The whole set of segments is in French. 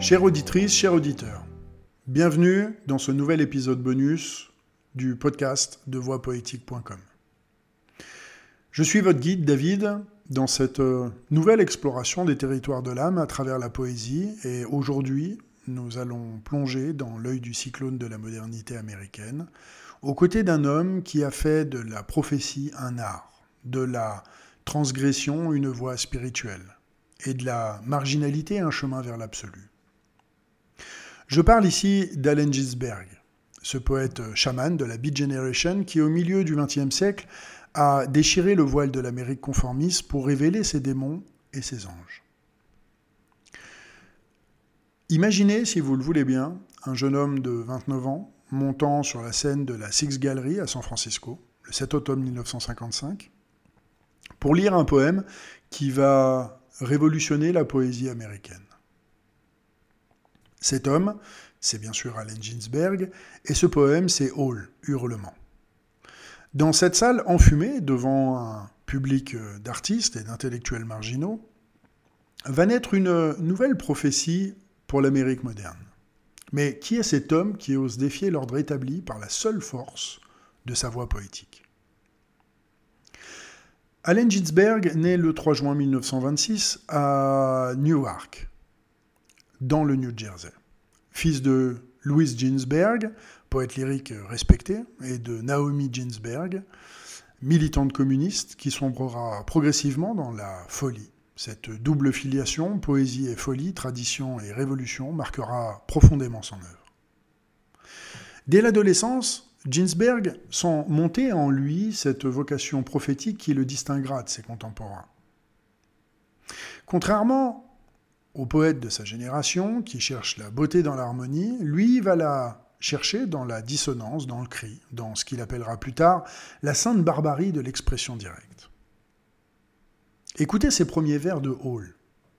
Chère auditrice, chers auditeurs, bienvenue dans ce nouvel épisode bonus du podcast de voixpoétique.com. Je suis votre guide David dans cette nouvelle exploration des territoires de l'âme à travers la poésie et aujourd'hui nous allons plonger dans l'œil du cyclone de la modernité américaine aux côtés d'un homme qui a fait de la prophétie un art, de la transgression une voie spirituelle et de la marginalité un chemin vers l'absolu. Je parle ici d'Allen Ginsberg, ce poète chaman de la Beat Generation qui, au milieu du XXe siècle, a déchiré le voile de l'Amérique conformiste pour révéler ses démons et ses anges. Imaginez, si vous le voulez bien, un jeune homme de 29 ans montant sur la scène de la Sixth Gallery à San Francisco, le 7 octobre 1955, pour lire un poème qui va révolutionner la poésie américaine. Cet homme, c'est bien sûr Allen Ginsberg, et ce poème, c'est Howl, Hurlement. Dans cette salle enfumée, devant un public d'artistes et d'intellectuels marginaux, va naître une nouvelle prophétie pour l'Amérique moderne. Mais qui est cet homme qui ose défier l'ordre établi par la seule force de sa voix poétique ? Allen Ginsberg naît le 3 juin 1926 à Newark, dans le New Jersey. Fils de Louis Ginsberg, poète lyrique respecté, et de Naomi Ginsberg, militante communiste qui sombrera progressivement dans la folie. Cette double filiation, poésie et folie, tradition et révolution, marquera profondément son œuvre. Dès l'adolescence, Ginsberg sent monter en lui cette vocation prophétique qui le distinguera de ses contemporains. Contrairement au poète de sa génération, qui cherche la beauté dans l'harmonie, lui va la chercher dans la dissonance, dans le cri, dans ce qu'il appellera plus tard la sainte barbarie de l'expression directe. Écoutez ces premiers vers de Howl.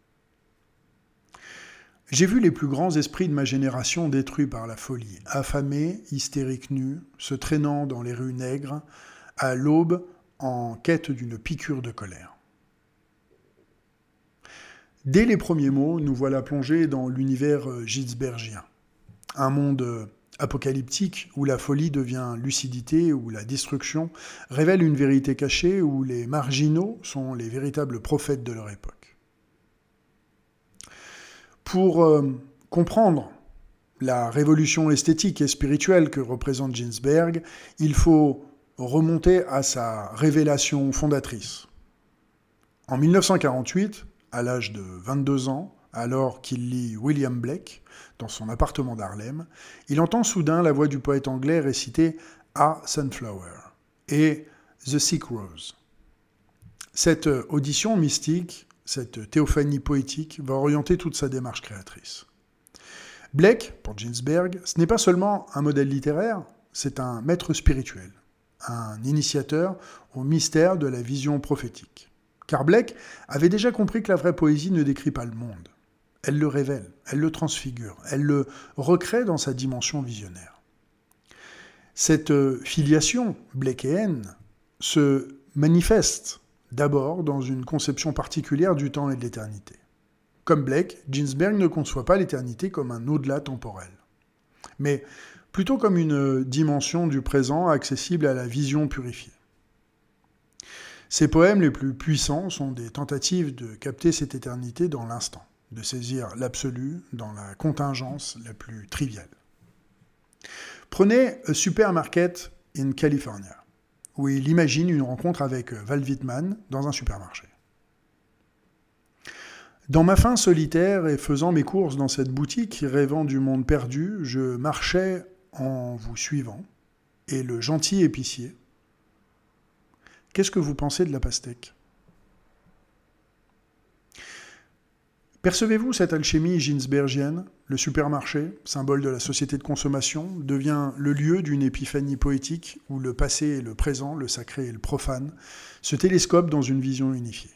J'ai vu les plus grands esprits de ma génération détruits par la folie, affamés, hystériques nus, se traînant dans les rues nègres, à l'aube en quête d'une piqûre de colère. Dès les premiers mots, nous voilà plongés dans l'univers ginsbergien. Un monde apocalyptique où la folie devient lucidité, où la destruction révèle une vérité cachée, où les marginaux sont les véritables prophètes de leur époque. Pour comprendre la révolution esthétique et spirituelle que représente Ginsberg, il faut remonter à sa révélation fondatrice. En 1948, à l'âge de 22 ans, alors qu'il lit William Blake dans son appartement d'Harlem, il entend soudain la voix du poète anglais réciter « A Sunflower » et « The Sick Rose ». Cette audition mystique, cette théophanie poétique, va orienter toute sa démarche créatrice. Blake, pour Ginsberg, ce n'est pas seulement un modèle littéraire, c'est un maître spirituel, un initiateur au mystère de la vision prophétique. Car Blake avait déjà compris que la vraie poésie ne décrit pas le monde. Elle le révèle, elle le transfigure, elle le recrée dans sa dimension visionnaire. Cette filiation blakeéenne se manifeste d'abord dans une conception particulière du temps et de l'éternité. Comme Blake, Ginsberg ne conçoit pas l'éternité comme un au-delà temporel, mais plutôt comme une dimension du présent accessible à la vision purifiée. Ses poèmes les plus puissants sont des tentatives de capter cette éternité dans l'instant, de saisir l'absolu dans la contingence la plus triviale. Prenez A Supermarket in California, où il imagine une rencontre avec Walt Whitman dans un supermarché. Dans ma faim solitaire et faisant mes courses dans cette boutique, rêvant du monde perdu, je marchais en vous suivant, et le gentil épicier. Qu'est-ce que vous pensez de la pastèque ? Percevez-vous cette alchimie ginsbergienne ? Le supermarché, symbole de la société de consommation, devient le lieu d'une épiphanie poétique où le passé et le présent, le sacré et le profane, se télescopent dans une vision unifiée.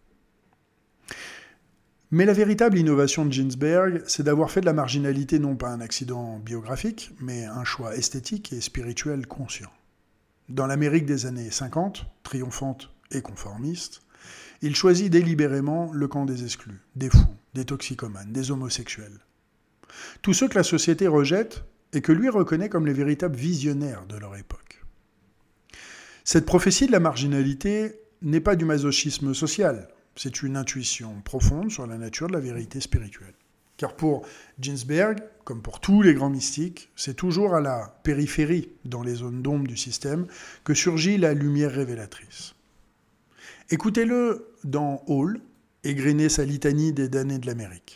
Mais la véritable innovation de Ginsberg, c'est d'avoir fait de la marginalité non pas un accident biographique, mais un choix esthétique et spirituel conscient. Dans l'Amérique des années 50, triomphante et conformiste, il choisit délibérément le camp des exclus, des fous, des toxicomanes, des homosexuels. Tous ceux que la société rejette et que lui reconnaît comme les véritables visionnaires de leur époque. Cette prophétie de la marginalité n'est pas du masochisme social, c'est une intuition profonde sur la nature de la vérité spirituelle. Car pour Ginsberg, comme pour tous les grands mystiques, c'est toujours à la périphérie, dans les zones d'ombre du système, que surgit la lumière révélatrice. Écoutez-le dans Hall, égrener sa litanie des damnés de l'Amérique,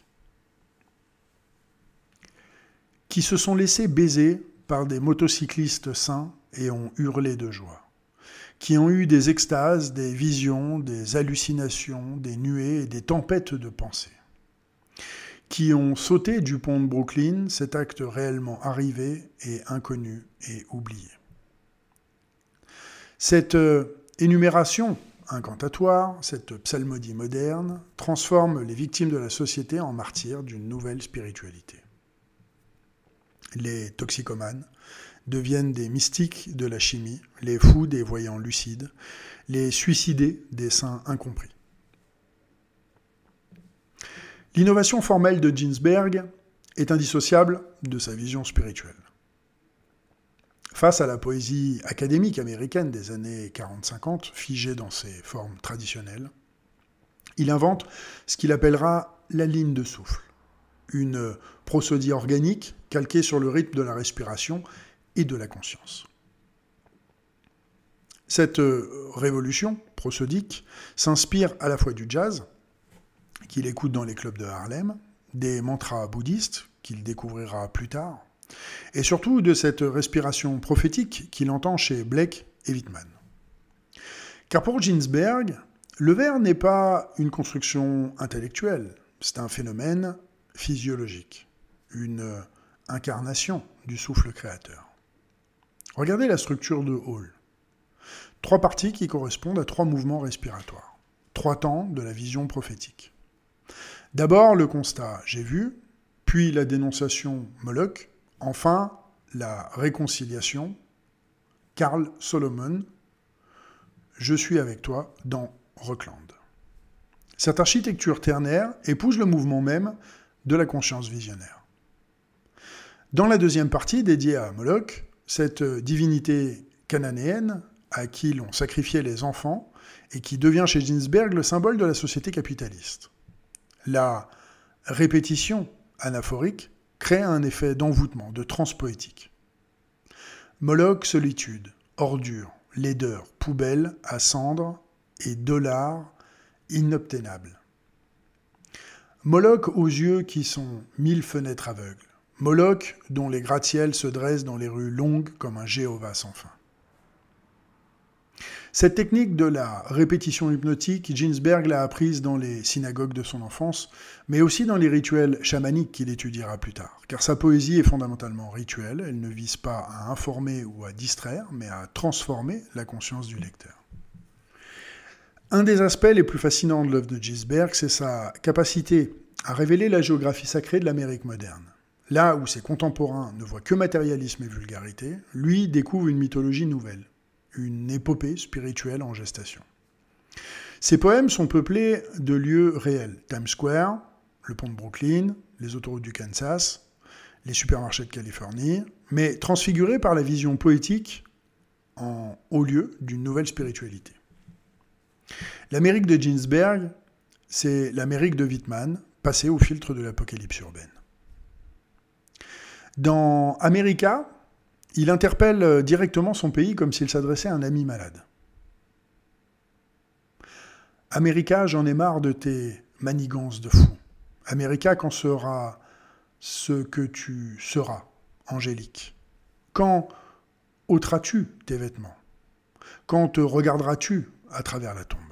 qui se sont laissés baiser par des motocyclistes saints et ont hurlé de joie, qui ont eu des extases, des visions, des hallucinations, des nuées et des tempêtes de pensée, qui ont sauté du pont de Brooklyn, cet acte réellement arrivé et inconnu et oublié. Cette énumération incantatoire, cette psalmodie moderne, transforme les victimes de la société en martyrs d'une nouvelle spiritualité. Les toxicomanes deviennent des mystiques de la chimie, les fous des voyants lucides, les suicidés des saints incompris. L'innovation formelle de Ginsberg est indissociable de sa vision spirituelle. Face à la poésie académique américaine des années 40-50, figée dans ses formes traditionnelles, il invente ce qu'il appellera la ligne de souffle, une prosodie organique calquée sur le rythme de la respiration et de la conscience. Cette révolution prosodique s'inspire à la fois du jazz, qu'il écoute dans les clubs de Harlem, des mantras bouddhistes qu'il découvrira plus tard, et surtout de cette respiration prophétique qu'il entend chez Blake et Whitman. Car pour Ginsberg, le vers n'est pas une construction intellectuelle, c'est un phénomène physiologique, une incarnation du souffle créateur. Regardez la structure de Hall. 3 parties qui correspondent à 3 mouvements respiratoires, 3 temps de la vision prophétique. D'abord le constat « j'ai vu », puis la dénonciation « Moloch », enfin la réconciliation « Carl Solomon », « Je suis avec toi » dans Rockland. Cette architecture ternaire épouse le mouvement même de la conscience visionnaire. Dans la deuxième partie dédiée à Moloch, cette divinité cananéenne à qui l'on sacrifiait les enfants et qui devient chez Ginsberg le symbole de la société capitaliste. La répétition anaphorique crée un effet d'envoûtement, de transe poétique. Moloch, solitude, ordure, laideur, poubelle à cendres et dollars inobtenables. Moloch aux yeux qui sont 1000 fenêtres aveugles. Moloch dont les gratte-ciels se dressent dans les rues longues comme un Jéhovah sans fin. Cette technique de la répétition hypnotique, Ginsberg l'a apprise dans les synagogues de son enfance, mais aussi dans les rituels chamaniques qu'il étudiera plus tard. Car sa poésie est fondamentalement rituelle, elle ne vise pas à informer ou à distraire, mais à transformer la conscience du lecteur. Un des aspects les plus fascinants de l'œuvre de Ginsberg, c'est sa capacité à révéler la géographie sacrée de l'Amérique moderne. Là où ses contemporains ne voient que matérialisme et vulgarité, lui découvre une mythologie nouvelle, une épopée spirituelle en gestation. Ses poèmes sont peuplés de lieux réels. Times Square, le pont de Brooklyn, les autoroutes du Kansas, les supermarchés de Californie, mais transfigurés par la vision poétique en haut lieu d'une nouvelle spiritualité. L'Amérique de Ginsberg, c'est l'Amérique de Whitman, passée au filtre de l'apocalypse urbaine. Dans America, il interpelle directement son pays comme s'il s'adressait à un ami malade. America, j'en ai marre de tes manigances de fou. America, quand sera ce que tu seras, angélique? Quand ôteras-tu tes vêtements? Quand te regarderas-tu à travers la tombe?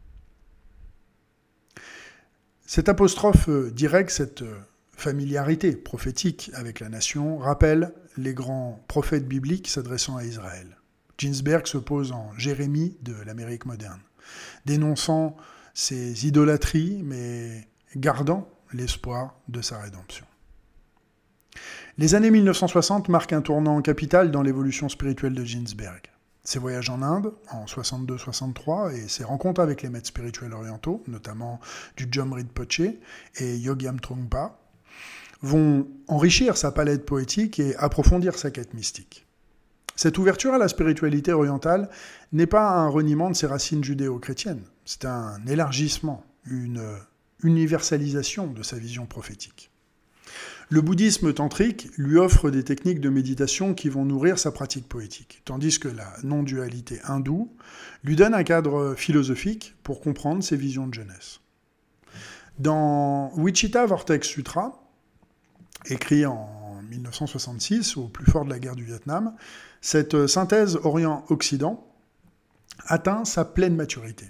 Cette apostrophe directe, cette familiarité prophétique avec la nation rappelle les grands prophètes bibliques s'adressant à Israël. Ginsberg se pose en Jérémie de l'Amérique moderne, dénonçant ses idolâtries, mais gardant l'espoir de sa rédemption. Les années 1960 marquent un tournant capital dans l'évolution spirituelle de Ginsberg. Ses voyages en Inde, en 62-63, et ses rencontres avec les maîtres spirituels orientaux, notamment du Jom Rinpoche et Yogyam Trungpa, vont enrichir sa palette poétique et approfondir sa quête mystique. Cette ouverture à la spiritualité orientale n'est pas un reniement de ses racines judéo-chrétiennes, c'est un élargissement, une universalisation de sa vision prophétique. Le bouddhisme tantrique lui offre des techniques de méditation qui vont nourrir sa pratique poétique, tandis que la non-dualité hindoue lui donne un cadre philosophique pour comprendre ses visions de jeunesse. Dans Wichita Vortex Sutra, écrit en 1966, au plus fort de la guerre du Vietnam, cette synthèse Orient-Occident atteint sa pleine maturité.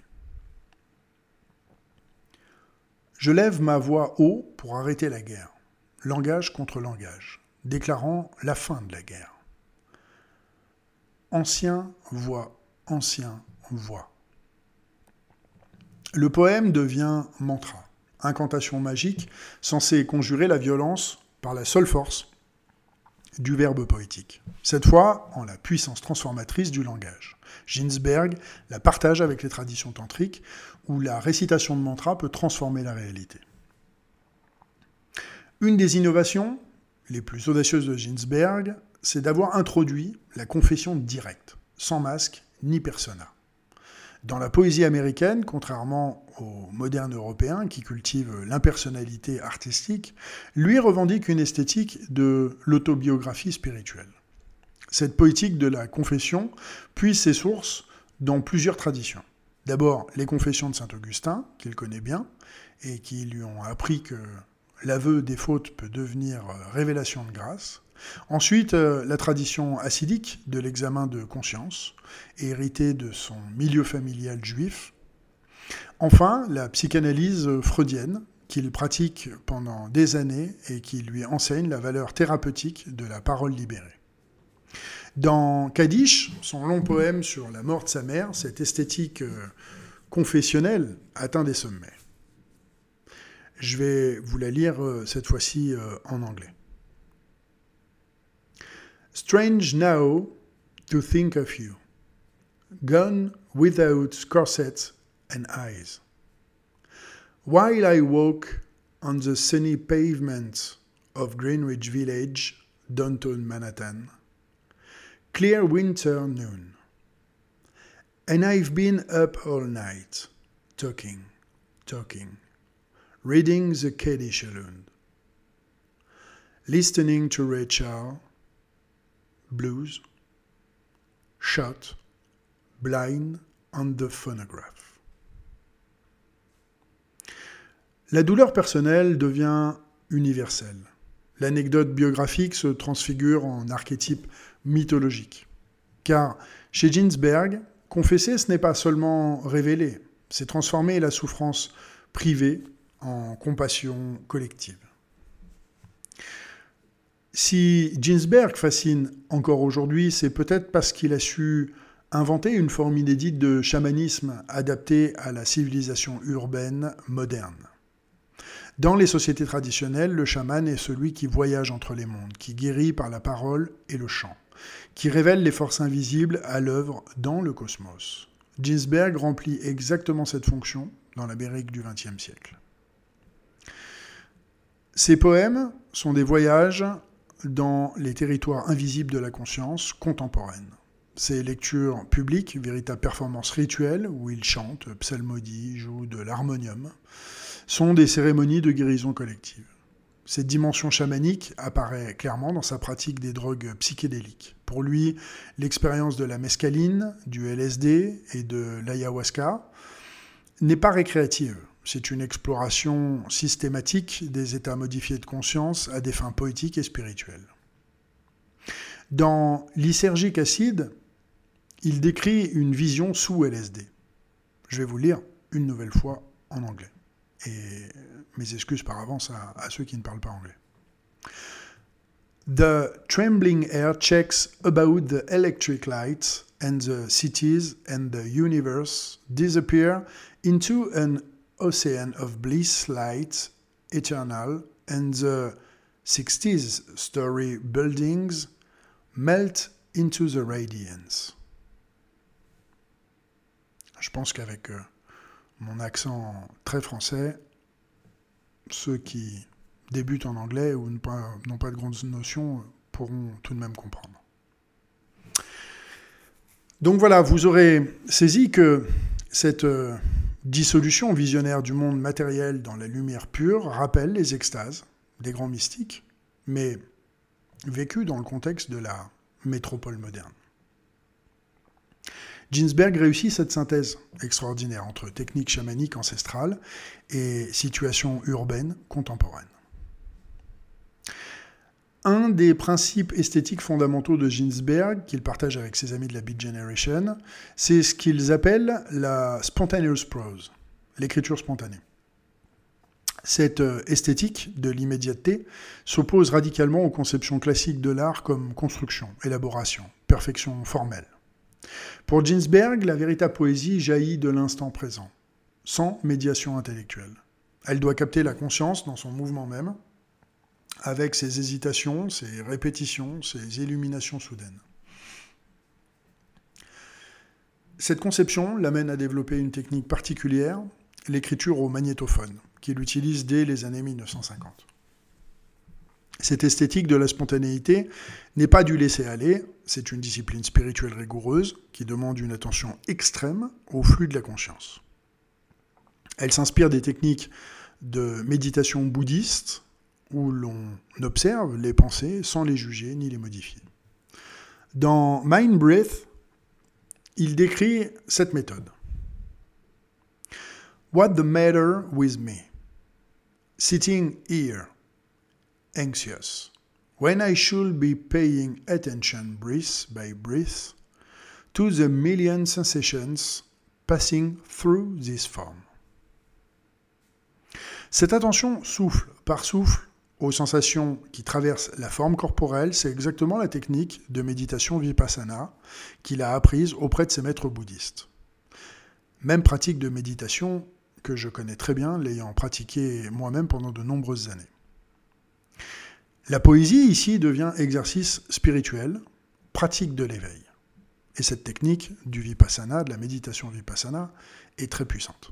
Je lève ma voix haut pour arrêter la guerre, langage contre langage, déclarant la fin de la guerre. Ancien voix, ancien voix. Le poème devient mantra, incantation magique censée conjurer la violence par la seule force du verbe poétique. Cette fois, en la puissance transformatrice du langage. Ginsberg la partage avec les traditions tantriques, où la récitation de mantra peut transformer la réalité. Une des innovations les plus audacieuses de Ginsberg, c'est d'avoir introduit la confession directe, sans masque ni persona. Dans la poésie américaine, contrairement aux modernes européens qui cultivent l'impersonnalité artistique, lui revendique une esthétique de l'autobiographie spirituelle. Cette poétique de la confession puise ses sources dans plusieurs traditions. D'abord, les confessions de saint Augustin, qu'il connaît bien, et qui lui ont appris que l'aveu des fautes peut devenir révélation de grâce. Ensuite, la tradition hassidique de l'examen de conscience, héritée de son milieu familial juif. Enfin, la psychanalyse freudienne, qu'il pratique pendant des années et qui lui enseigne la valeur thérapeutique de la parole libérée. Dans Kaddish, son long poème sur la mort de sa mère, cette esthétique confessionnelle atteint des sommets. Je vais vous la lire cette fois-ci en anglais. Strange now to think of you, gone without corsets and eyes. While I walk on the sunny pavement of Greenwich Village, downtown Manhattan, clear winter noon, and I've been up all night, talking, reading the Kaddish Alone, listening to Ray Charles, blues, shot, blind on the phonograph. La douleur personnelle devient universelle. L'anecdote biographique se transfigure en archétype mythologique. Car chez Ginsberg, confesser, ce n'est pas seulement révéler, c'est transformer la souffrance privée en compassion collective. Si Ginsberg fascine encore aujourd'hui, c'est peut-être parce qu'il a su inventer une forme inédite de chamanisme adaptée à la civilisation urbaine moderne. Dans les sociétés traditionnelles, le chaman est celui qui voyage entre les mondes, qui guérit par la parole et le chant, qui révèle les forces invisibles à l'œuvre dans le cosmos. Ginsberg remplit exactement cette fonction dans l'Amérique du XXe siècle. Ses poèmes sont des voyages dans les territoires invisibles de la conscience contemporaine. Ses lectures publiques, véritables performances rituelles, où il chante, psalmodie, joue de l'harmonium, sont des cérémonies de guérison collective. Cette dimension chamanique apparaît clairement dans sa pratique des drogues psychédéliques. Pour lui, l'expérience de la mescaline, du LSD et de l'ayahuasca n'est pas récréative. C'est une exploration systématique des états modifiés de conscience à des fins poétiques et spirituelles. Dans Lysergique acide, il décrit une vision sous LSD. Je vais vous lire une nouvelle fois en anglais. Et mes excuses par avance à ceux qui ne parlent pas anglais. The trembling air checks about the electric lights and the cities and the universe disappear into an ocean of bliss light eternal, and the 60s-story buildings melt into the radiance. Je pense qu'avec mon accent très français, ceux qui débutent en anglais ou n'ont pas de grandes notions pourront tout de même comprendre. Donc voilà, vous aurez saisi que cette dissolution visionnaire du monde matériel dans la lumière pure rappelle les extases des grands mystiques, mais vécues dans le contexte de la métropole moderne. Ginsberg réussit cette synthèse extraordinaire entre technique chamanique ancestrale et situation urbaine contemporaine. Un des principes esthétiques fondamentaux de Ginsberg, qu'il partage avec ses amis de la Beat Generation, c'est ce qu'ils appellent la spontaneous prose, l'écriture spontanée. Cette esthétique de l'immédiateté s'oppose radicalement aux conceptions classiques de l'art comme construction, élaboration, perfection formelle. Pour Ginsberg, la véritable poésie jaillit de l'instant présent, sans médiation intellectuelle. Elle doit capter la conscience dans son mouvement même, avec ses hésitations, ses répétitions, ses illuminations soudaines. Cette conception l'amène à développer une technique particulière, l'écriture au magnétophone, qu'il utilise dès les années 1950. Cette esthétique de la spontanéité n'est pas du laisser-aller, c'est une discipline spirituelle rigoureuse qui demande une attention extrême au flux de la conscience. Elle s'inspire des techniques de méditation bouddhiste, où l'on observe les pensées sans les juger ni les modifier. Dans Mind Breath, il décrit cette méthode. What the matter with me? Sitting here, anxious, when I should be paying attention breath by breath to the million sensations passing through this form. Cette attention souffle par souffle aux sensations qui traversent la forme corporelle, c'est exactement la technique de méditation vipassana qu'il a apprise auprès de ses maîtres bouddhistes. Même pratique de méditation que je connais très bien, l'ayant pratiquée moi-même pendant de nombreuses années. La poésie ici devient exercice spirituel, pratique de l'éveil. Et cette technique du vipassana, de la méditation vipassana, est très puissante.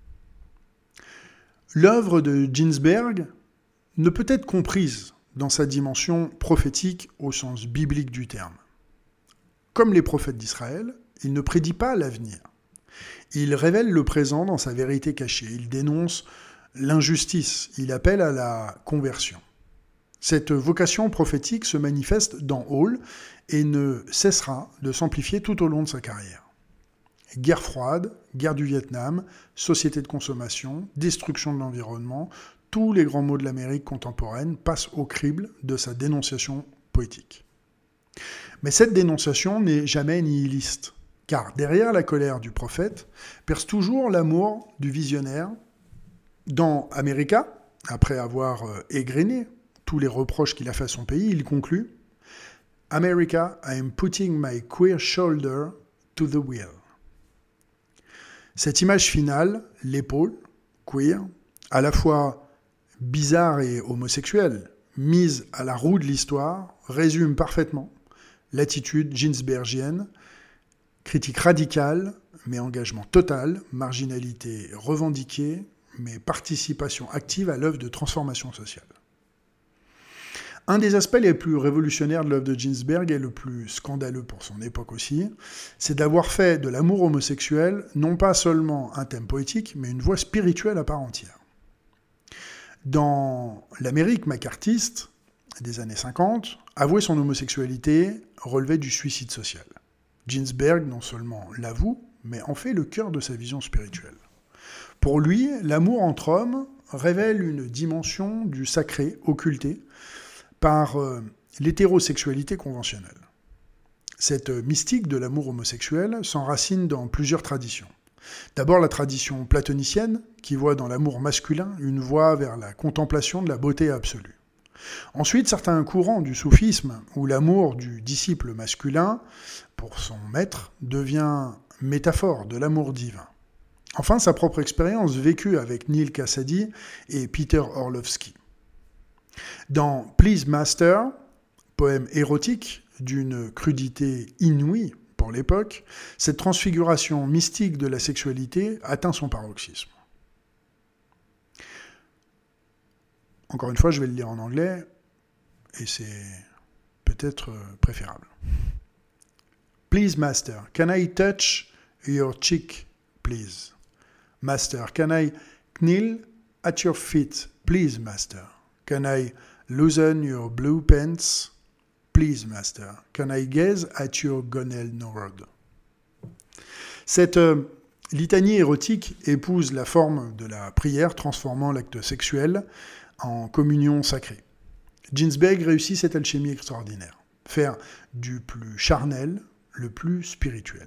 L'œuvre de Ginsberg ne peut être comprise dans sa dimension prophétique au sens biblique du terme. Comme les prophètes d'Israël, il ne prédit pas l'avenir. Il révèle le présent dans sa vérité cachée. Il dénonce l'injustice. Il appelle à la conversion. Cette vocation prophétique se manifeste dans Hall et ne cessera de s'amplifier tout au long de sa carrière. Guerre froide, guerre du Vietnam, société de consommation, destruction de l'environnement, tous les grands mots de l'Amérique contemporaine passent au crible de sa dénonciation poétique. Mais cette dénonciation n'est jamais nihiliste, car derrière la colère du prophète perce toujours l'amour du visionnaire. Dans America, après avoir égrené tous les reproches qu'il a fait à son pays, il conclut « America, I am putting my queer shoulder to the wheel ». Cette image finale, l'épaule, queer, à la fois bizarre et homosexuelle, mise à la roue de l'histoire, résume parfaitement l'attitude ginsbergienne, critique radicale, mais engagement total, marginalité revendiquée, mais participation active à l'œuvre de transformation sociale. Un des aspects les plus révolutionnaires de l'œuvre de Ginsberg, et le plus scandaleux pour son époque aussi, c'est d'avoir fait de l'amour homosexuel non pas seulement un thème poétique, mais une voie spirituelle à part entière. Dans l'Amérique macartiste des années 50, avouer son homosexualité relevait du suicide social. Ginsberg non seulement l'avoue, mais en fait le cœur de sa vision spirituelle. Pour lui, l'amour entre hommes révèle une dimension du sacré occultée par l'hétérosexualité conventionnelle. Cette mystique de l'amour homosexuel s'enracine dans plusieurs traditions. D'abord la tradition platonicienne, qui voit dans l'amour masculin une voie vers la contemplation de la beauté absolue. Ensuite, certains courants du soufisme, où l'amour du disciple masculin pour son maître devient métaphore de l'amour divin. Enfin, sa propre expérience vécue avec Neil Cassady et Peter Orlovsky. Dans Please Master, poème érotique d'une crudité inouïe pour l'époque, cette transfiguration mystique de la sexualité atteint son paroxysme. Encore une fois, je vais le lire en anglais, et c'est peut-être préférable. Please, master, can I touch your cheek, please? Master, can I kneel at your feet, please, master? Can I loosen your blue pants, please, master? Can I gaze at your gonel nord? Cette litanie érotique épouse la forme de la prière, transformant l'acte sexuel en communion sacrée. Ginsberg réussit cette alchimie extraordinaire, faire du plus charnel le plus spirituel.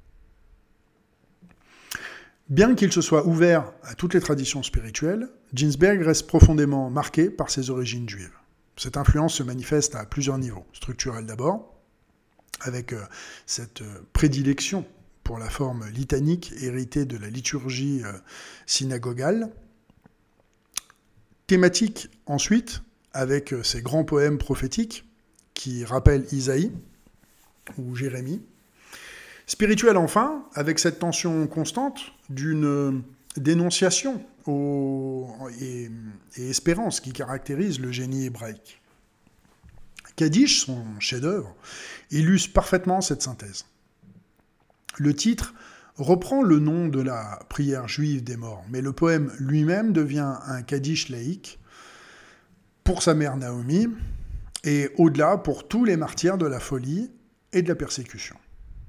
Bien qu'il se soit ouvert à toutes les traditions spirituelles, Ginsberg reste profondément marqué par ses origines juives. Cette influence se manifeste à plusieurs niveaux. Structurel d'abord, avec cette prédilection pour la forme litanique héritée de la liturgie synagogale. Thématique ensuite, avec ses grands poèmes prophétiques qui rappellent Isaïe ou Jérémie. Spirituel enfin, avec cette tension constante d'une dénonciation et espérance qui caractérise le génie hébraïque. Kaddish, son chef-d'œuvre, illustre parfaitement cette synthèse. Le titre reprend le nom de la prière juive des morts, mais le poème lui-même devient un Kaddish laïque pour sa mère Naomi et au-delà pour tous les martyrs de la folie et de la persécution.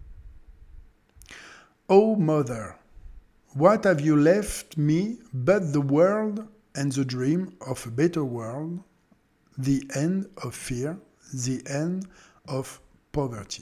Oh mother, what have you left me but the world and the dream of a better world, the end of fear, the end of poverty.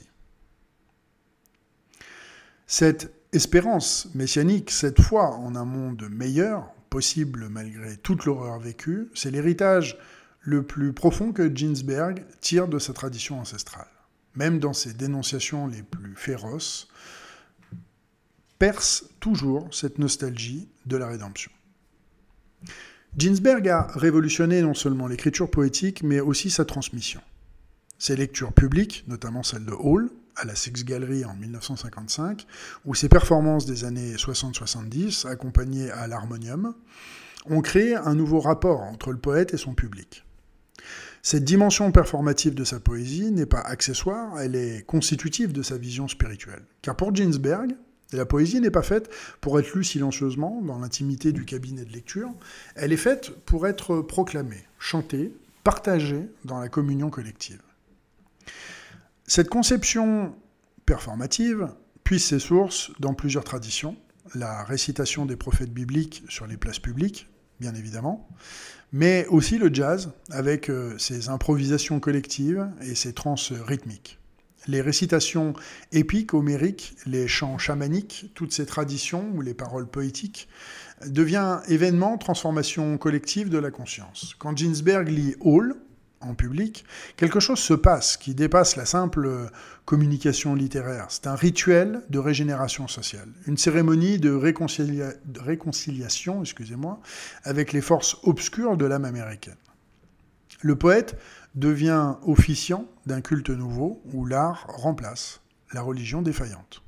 Cette espérance messianique, cette foi en un monde meilleur, possible malgré toute l'horreur vécue, c'est l'héritage le plus profond que Ginsberg tire de sa tradition ancestrale. Même dans ses dénonciations les plus féroces, perce toujours cette nostalgie de la rédemption. Ginsberg a révolutionné non seulement l'écriture poétique, mais aussi sa transmission. Ses lectures publiques, notamment celle de Hall, à la Six Gallery en 1955, ou ses performances des années 60-70, accompagnées à l'harmonium, ont créé un nouveau rapport entre le poète et son public. Cette dimension performative de sa poésie n'est pas accessoire, elle est constitutive de sa vision spirituelle. Car pour Ginsberg, la poésie n'est pas faite pour être lue silencieusement dans l'intimité du cabinet de lecture, elle est faite pour être proclamée, chantée, partagée dans la communion collective. Cette conception performative puise ses sources dans plusieurs traditions, la récitation des prophètes bibliques sur les places publiques, bien évidemment, mais aussi le jazz, avec ses improvisations collectives et ses transes rythmiques. Les récitations épiques, homériques, les chants chamaniques, toutes ces traditions ou les paroles poétiques, devient événement, transformation collective de la conscience. Quand Ginsberg lit Hall, en public, quelque chose se passe qui dépasse la simple communication littéraire. C'est un rituel de régénération sociale, une cérémonie de réconciliation, avec les forces obscures de l'âme américaine. Le poète devient officiant d'un culte nouveau où l'art remplace la religion défaillante.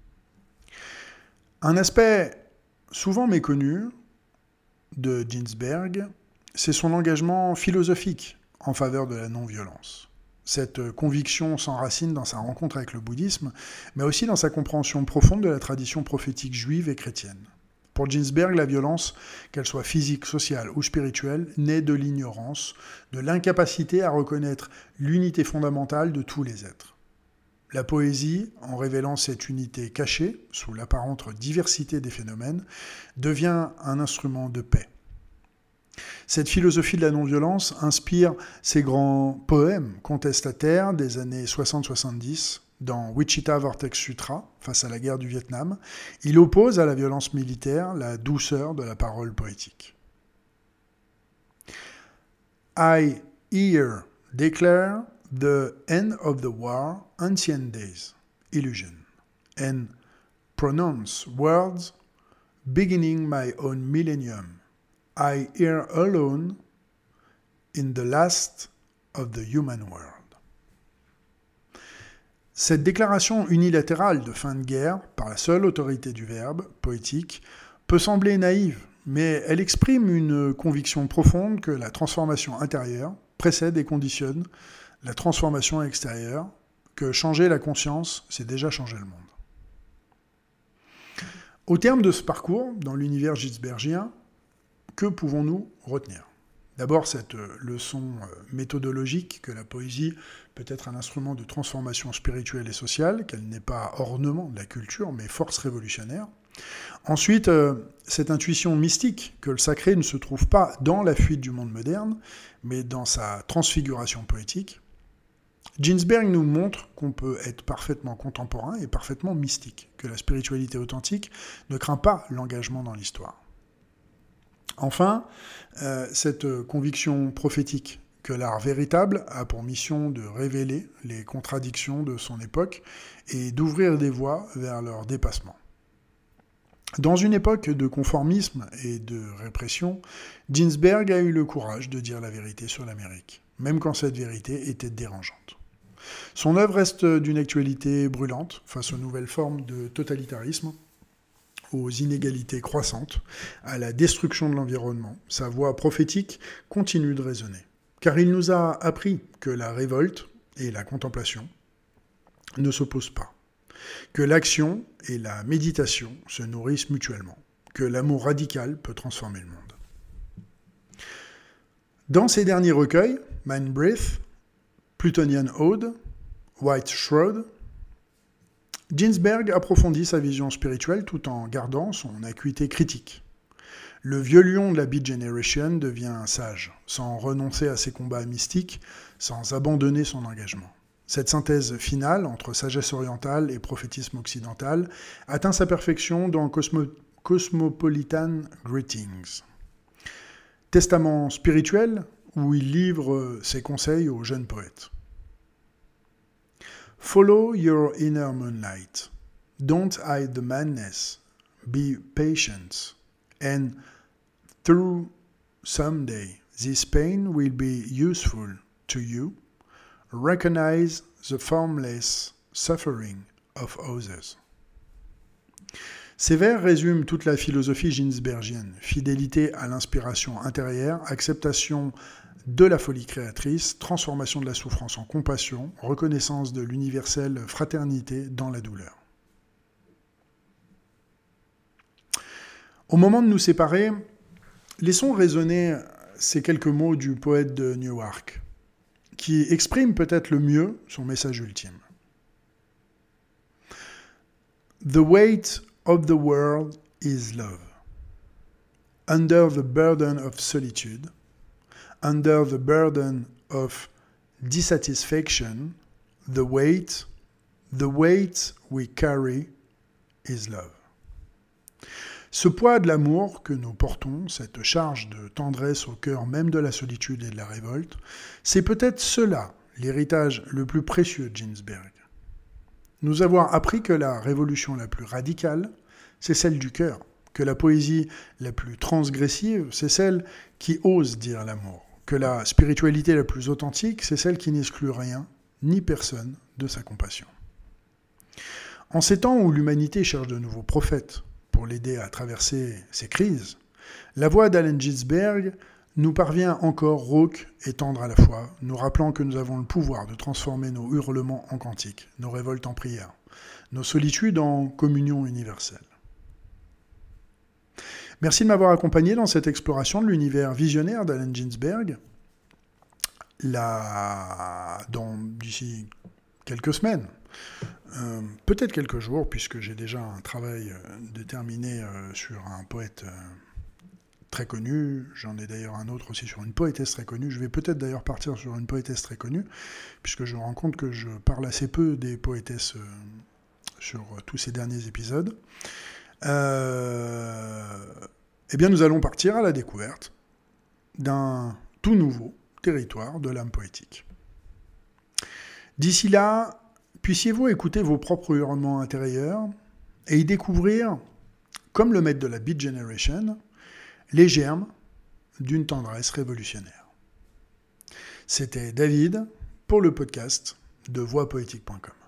Un aspect souvent méconnu de Ginsberg, c'est son engagement philosophique en faveur de la non-violence. Cette conviction s'enracine dans sa rencontre avec le bouddhisme, mais aussi dans sa compréhension profonde de la tradition prophétique juive et chrétienne. Pour Ginsberg, la violence, qu'elle soit physique, sociale ou spirituelle, naît de l'ignorance, de l'incapacité à reconnaître l'unité fondamentale de tous les êtres. La poésie, en révélant cette unité cachée, sous l'apparente diversité des phénomènes, devient un instrument de paix. Cette philosophie de la non-violence inspire ses grands poèmes contestataires des années 60-70. Dans Wichita Vortex Sutra, face à la guerre du Vietnam, il oppose à la violence militaire la douceur de la parole poétique. I here declare the end of the war, ancient days, illusion, and pronounce words beginning my own millennium. I here alone in the last of the human world. Cette déclaration unilatérale de fin de guerre, par la seule autorité du verbe, poétique, peut sembler naïve, mais elle exprime une conviction profonde que la transformation intérieure précède et conditionne la transformation extérieure, que changer la conscience, c'est déjà changer le monde. Au terme de ce parcours, dans l'univers ginsbergien, que pouvons-nous retenir ? D'abord, cette leçon méthodologique que la poésie peut être un instrument de transformation spirituelle et sociale, qu'elle n'est pas ornement de la culture, mais force révolutionnaire. Ensuite, cette intuition mystique que le sacré ne se trouve pas dans la fuite du monde moderne, mais dans sa transfiguration poétique. Ginsberg nous montre qu'on peut être parfaitement contemporain et parfaitement mystique, que la spiritualité authentique ne craint pas l'engagement dans l'histoire. Enfin, cette conviction prophétique que l'art véritable a pour mission de révéler les contradictions de son époque et d'ouvrir des voies vers leur dépassement. Dans une époque de conformisme et de répression, Ginsberg a eu le courage de dire la vérité sur l'Amérique, même quand cette vérité était dérangeante. Son œuvre reste d'une actualité brûlante face aux nouvelles formes de totalitarisme, aux inégalités croissantes, à la destruction de l'environnement. Sa voix prophétique continue de résonner, car il nous a appris que la révolte et la contemplation ne s'opposent pas, que l'action et la méditation se nourrissent mutuellement, que l'amour radical peut transformer le monde. Dans ses derniers recueils, Mind Breath, Plutonian Ode, White Shroud, Ginsberg approfondit sa vision spirituelle tout en gardant son acuité critique. Le vieux lion de la Beat Generation devient sage, sans renoncer à ses combats mystiques, sans abandonner son engagement. Cette synthèse finale entre sagesse orientale et prophétisme occidental atteint sa perfection dans Cosmopolitan Greetings. Testament spirituel où il livre ses conseils aux jeunes poètes. Follow your inner moonlight. Don't hide the madness. Be patient. And through someday, this pain will be useful to you. Recognize the formless suffering of others. Ces vers résument toute la philosophie ginsbergienne. Fidélité à l'inspiration intérieure, acceptation de la folie créatrice, transformation de la souffrance en compassion, reconnaissance de l'universelle fraternité dans la douleur. Au moment de nous séparer, laissons résonner ces quelques mots du poète de Newark, qui exprime peut-être le mieux son message ultime. The weight of the world is love. Under the burden of solitude, under the burden of dissatisfaction, the weight we carry is love. Ce poids de l'amour que nous portons, cette charge de tendresse au cœur même de la solitude et de la révolte, c'est peut-être cela, l'héritage le plus précieux de Ginsberg. Nous avoir appris que la révolution la plus radicale, c'est celle du cœur, que la poésie la plus transgressive, c'est celle qui ose dire l'amour, que la spiritualité la plus authentique, c'est celle qui n'exclut rien, ni personne, de sa compassion. En ces temps où l'humanité cherche de nouveaux prophètes pour l'aider à traverser ces crises, la voix d'Allen Ginsberg nous parvient encore rauque et tendre à la fois, nous rappelant que nous avons le pouvoir de transformer nos hurlements en cantiques, nos révoltes en prières, nos solitudes en communion universelle. Merci de m'avoir accompagné dans cette exploration de l'univers visionnaire d'Allen Ginsberg. D'ici quelques semaines, peut-être quelques jours, puisque j'ai déjà un travail déterminé sur un poète très connu. J'en ai d'ailleurs un autre aussi sur une poétesse très connue. Je vais peut-être d'ailleurs partir sur une poétesse très connue, puisque je me rends compte que je parle assez peu des poétesses sur tous ces derniers épisodes. Eh bien, nous allons partir à la découverte d'un tout nouveau territoire de l'âme poétique. D'ici là, puissiez-vous écouter vos propres hurlements intérieurs et y découvrir, comme le maître de la Beat Generation, les germes d'une tendresse révolutionnaire. C'était David pour le podcast de voixpoétique.com.